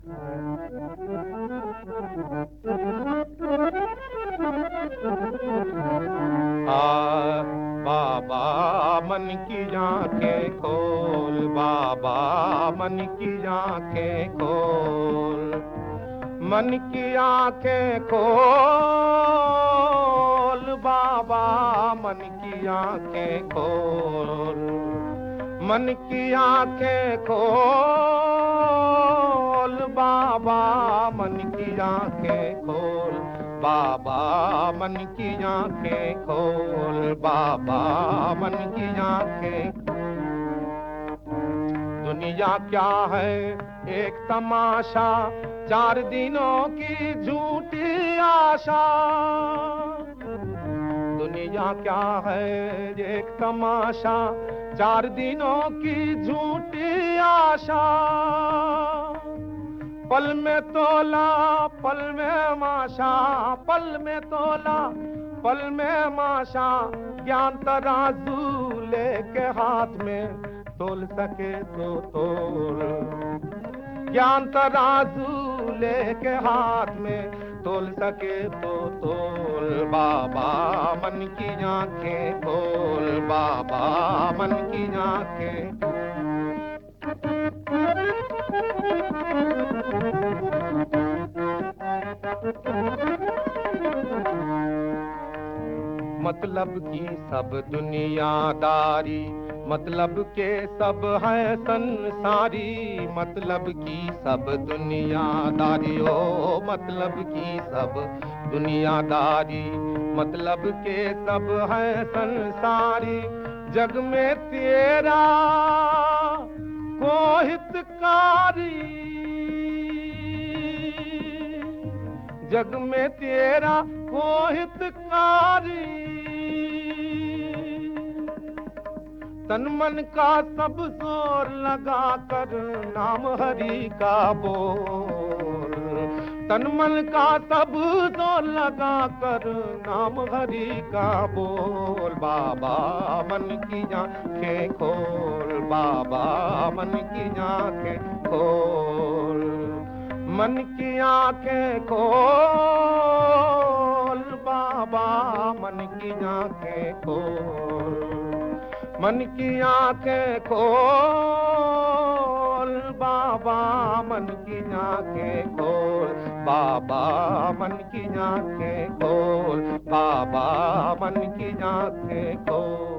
बाबा मन की आंखें खोल, बाबा मन की आंखें खोल, मन की आंखें खोल, बाबा मन की आंखें खोल, मन की आंखें खोल, बाबा मन की आंखें खोल, बाबा मन की आंखें खोल, बाबा मन की आंखें। दुनिया क्या है एक तमाशा, 4 दिनों की झूठी आशा। दुनिया क्या है एक तमाशा, 4 दिनों की झूठी आशा। पल में तोला पल में माशा, पल में तोला पल में माशा, ज्ञान तराजू लेके हाथ में, तोल सके तो तोल, ज्ञान तराजू लेके हाथ में, तोल सके तो तोल, बाबा मन की आंखें खोल, बाबा मन की आंखें। मतलब की सब दुनियादारी, मतलब के सब है संसारी, मतलब की सब दुनियादारी, ओ मतलब की सब दुनियादारी, मतलब के सब है संसारी। जग में तेरा को हितकारी, जग में तेरा को हितकारी, तन मन का सब जोर लगा कर नाम हरि का बोल, तन मन का सब जोर लगा कर नाम हरि का बोल, बाबा मन की आंखें खोल, बाबा मन की आंखें खोल, मन की आंखें खोल, बाबा मन की आंखें खोल, मन की आंखें खोल, बाबा मन की आंखें खोल, बाबा मन की आंखें खोल, बाबा मन की आंखें खोल।